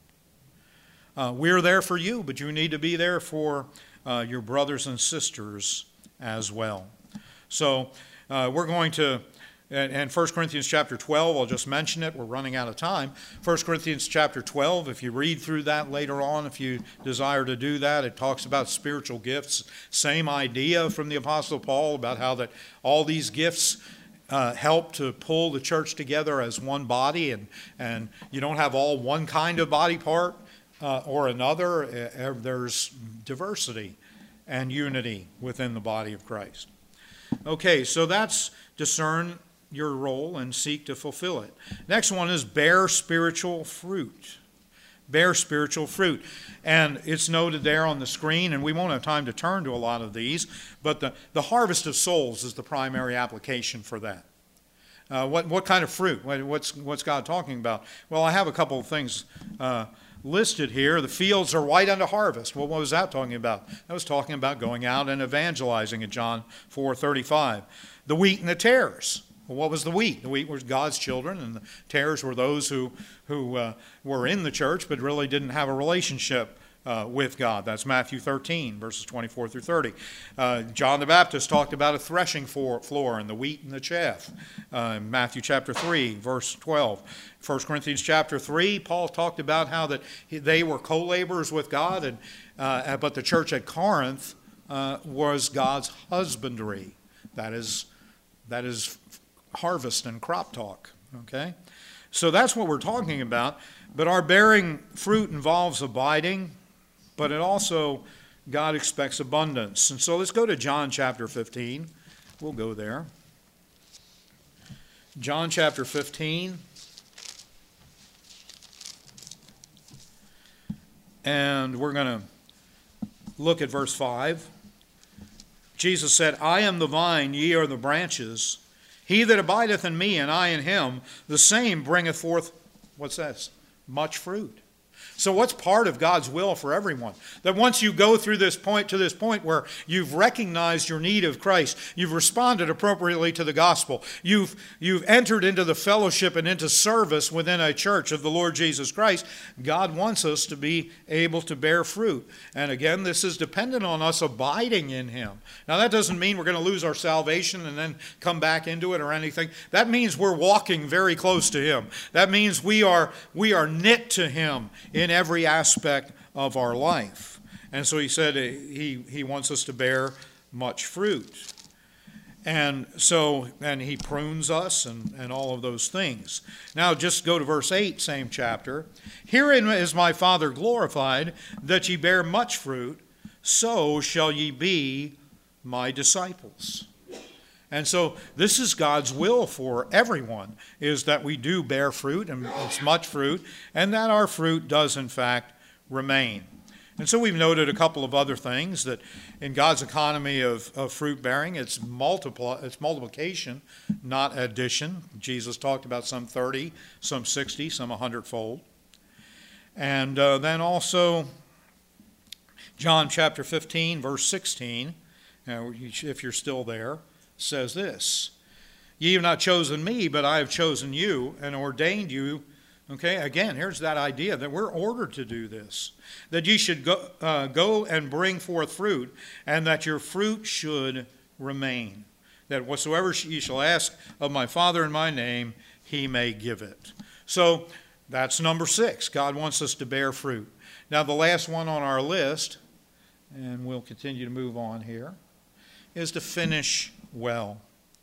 Uh, we're there for you, but you need to be there for uh, your brothers and sisters as well. So uh, we're going to, and, and First Corinthians chapter twelve, I'll just mention it. We're running out of time. First Corinthians chapter twelve, if you read through that later on, if you desire to do that, it talks about spiritual gifts. Same idea from the Apostle Paul about how that all these gifts Uh, help to pull the church together as one body, and, and you don't have all one kind of body part uh, or another. Uh, there's diversity and unity within the body of Christ. Okay, so that's discern your role and seek to fulfill it. Next one is bear spiritual fruit. Bear spiritual fruit. And it's noted there on the screen, and we won't have time to turn to a lot of these, but the, the harvest of souls is the primary application for that. Uh, what, what kind of fruit? What, what's, what's God talking about? Well, I have a couple of things uh, listed here. The fields are white unto harvest. Well, what was that talking about? That was talking about going out and evangelizing in John four thirty-five. The wheat and the tares. Well, what was the wheat? The wheat was God's children, and the tares were those who, who uh, were in the church but really didn't have a relationship uh, with God. That's Matthew thirteen, verses twenty-four through thirty. Uh, John the Baptist talked about a threshing floor and the wheat and the chaff. Uh, Matthew chapter three, verse twelve. First Corinthians chapter three, Paul talked about how that they were co-laborers with God, and uh, but the church at Corinth uh, was God's husbandry. That is, that is harvest and crop talk, okay? So that's what we're talking about. But our bearing fruit involves abiding, but it also, God expects abundance. And so let's go to John chapter fifteen. We'll go there. John chapter fifteen. And we're going to look at verse five. Jesus said, I am the vine, ye are the branches. He that abideth in me, and I in him, the same bringeth forth, what's that? Much fruit. So what's part of God's will for everyone? That once you go through this point to this point where you've recognized your need of Christ, you've responded appropriately to the gospel, you've, you've entered into the fellowship and into service within a church of the Lord Jesus Christ, God wants us to be able to bear fruit. And again, this is dependent on us abiding in him. Now that doesn't mean we're going to lose our salvation and then come back into it or anything. That means we're walking very close to him. That means we are, we are knit to him in every aspect of our life. And so he said he, he wants us to bear much fruit. And so, and he prunes us and, and all of those things. Now just go to verse eight, same chapter. Herein is my Father glorified, that ye bear much fruit, so shall ye be my disciples. And so this is God's will for everyone, is that we do bear fruit, and it's much fruit, and that our fruit does in fact remain. And so we've noted a couple of other things, that in God's economy of, of fruit bearing, it's, multiply, it's multiplication, not addition. Jesus talked about some thirty, some sixty, some a hundredfold. And uh, then also John chapter fifteen, verse sixteen, uh, if you're still there, says this, ye have not chosen me, but I have chosen you and ordained you. Okay, again, here's that idea that we're ordered to do this, that ye should go, uh, go and bring forth fruit, and that your fruit should remain, that whatsoever ye shall ask of my Father in my name, he may give it. So that's number six. God wants us to bear fruit. Now the last one on our list, and we'll continue to move on here, is to finish well.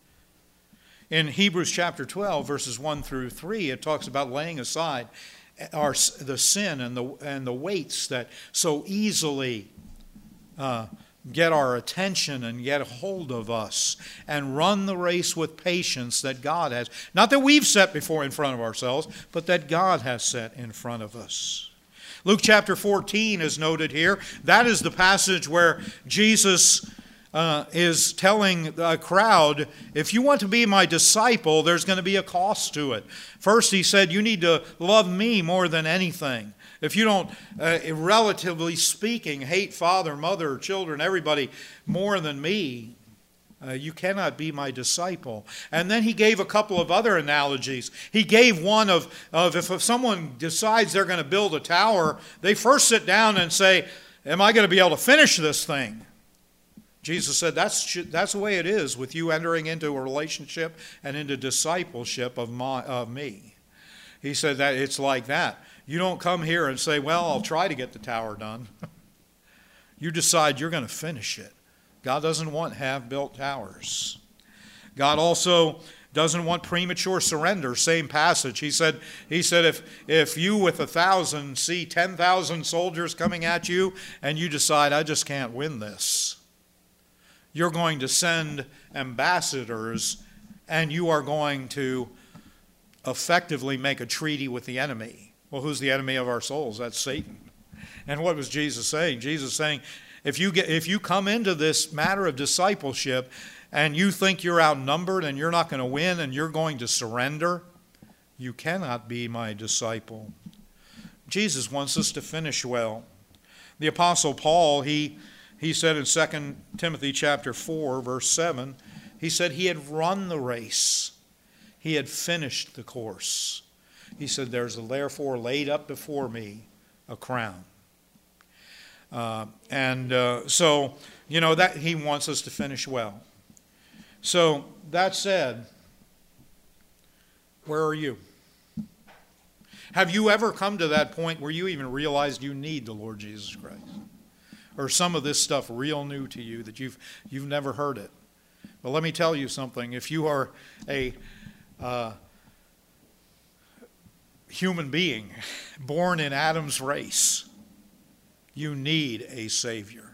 In Hebrews chapter twelve, verses one through three, it talks about laying aside our, the sin and the, and the weights that so easily uh, get our attention and get a hold of us and run the race with patience that God has. Not that we've set before in front of ourselves, but that God has set in front of us. Luke chapter fourteen is noted here. That is the passage where Jesus uh, is telling a crowd, if you want to be my disciple, there's going to be a cost to it. First he said, you need to love me more than anything. If you don't, uh, relatively speaking, hate father, mother, children, everybody more than me, uh, you cannot be my disciple. And then he gave a couple of other analogies. He gave one of, of if, if someone decides they're going to build a tower, they first sit down and say, am I going to be able to finish this thing? Jesus said that's, that's the way it is with you entering into a relationship and into discipleship of, my, of me. He said that it's like that. You don't come here and say, well, I'll try to get the tower done. You decide you're going to finish it. God doesn't want half-built towers. God also doesn't want premature surrender. Same passage. He said, he said if, if you with a thousand see ten thousand soldiers coming at you and you decide, I just can't win this, you're going to send ambassadors and you are going to effectively make a treaty with the enemy. Well, who's the enemy of our souls? That's Satan. And what was Jesus saying? Jesus saying, if you get, if you come into this matter of discipleship and you think you're outnumbered and you're not going to win and you're going to surrender, you cannot be my disciple. Jesus wants us to finish well. The Apostle Paul, he, he said in Second Timothy chapter four, verse seven, he said he had run the race. He had finished the course. He said, there's therefore laid up before me a crown. Uh, and uh, so, you know, that he wants us to finish well. So, that said, where are you? Have you ever come to that point where you even realized you need the Lord Jesus Christ? Or some of this stuff real new to you that you've, you've never heard it? Well, let me tell you something. If you are a uh, human being born in Adam's race, you need a Savior.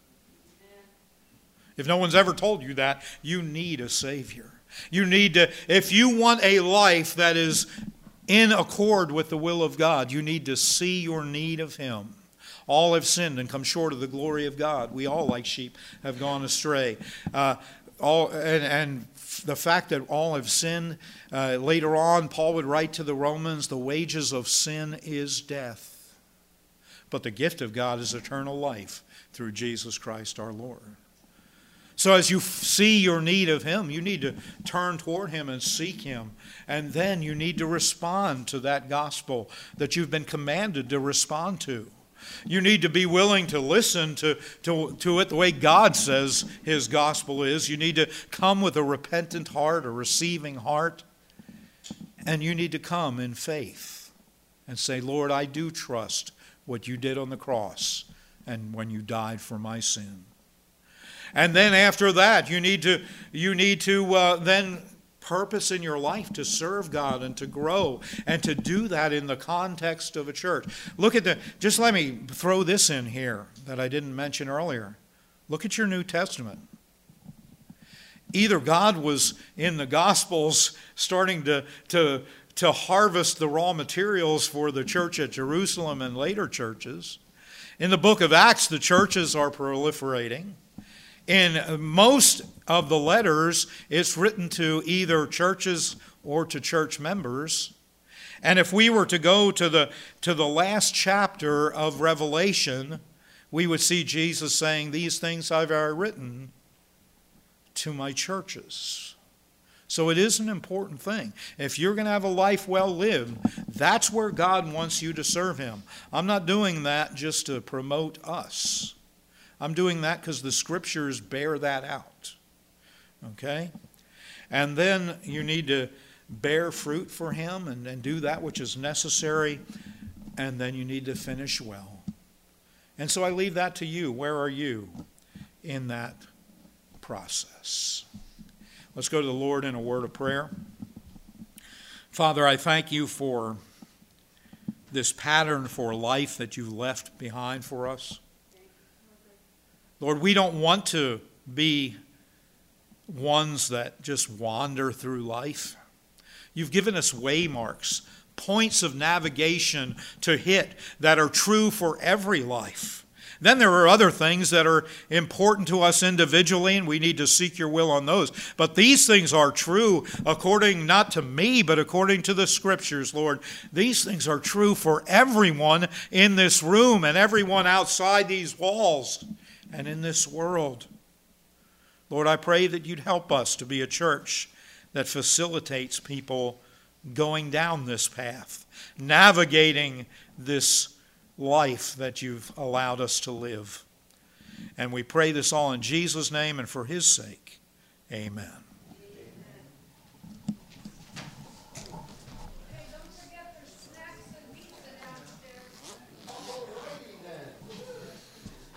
If no one's ever told you that, you need a Savior. You need to, if you want a life that is in accord with the will of God, you need to see your need of Him. All have sinned and come short of the glory of God. We all, like sheep, have gone astray. Uh, all and, and the fact that all have sinned, uh, later on, Paul would write to the Romans, the wages of sin is death. But the gift of God is eternal life through Jesus Christ our Lord. So as you see your need of Him, you need to turn toward Him and seek Him. And then you need to respond to that gospel that you've been commanded to respond to. You need to be willing to listen to, to, to it the way God says His gospel is. You need to come with a repentant heart, a receiving heart. And you need to come in faith and say, Lord, I do trust what you did on the cross and when you died for my sin. And then after that, you need to, you need to uh, then purpose in your life to serve God and to grow and to do that in the context of a church. Look at the, just let me throw this in here that I didn't mention earlier. Look at your New Testament. Either God was in the Gospels starting to, to, to harvest the raw materials for the church at Jerusalem and later churches. In the book of Acts, the churches are proliferating. In most of the letters, it's written to either churches or to church members. And if we were to go to the, to the last chapter of Revelation, we would see Jesus saying, these things I've written to my churches. So it is an important thing. If you're going to have a life well lived, that's where God wants you to serve Him. I'm not doing that just to promote us. I'm doing that because the Scriptures bear that out. Okay? And then you need to bear fruit for Him and, and do that which is necessary. And then you need to finish well. And so I leave that to you. Where are you in that process? Let's go to the Lord in a word of prayer. Father, I thank you for this pattern for life that you've left behind for us. Lord, we don't want to be ones that just wander through life. You've given us waymarks, points of navigation to hit that are true for every life. Then there are other things that are important to us individually, and we need to seek your will on those. But these things are true according not to me, but according to the Scriptures, Lord. These things are true for everyone in this room and everyone outside these walls and in this world. Lord, I pray that you'd help us to be a church that facilitates people going down this path, navigating this life that you've allowed us to live. And we pray this all in Jesus' name and for his sake. Amen.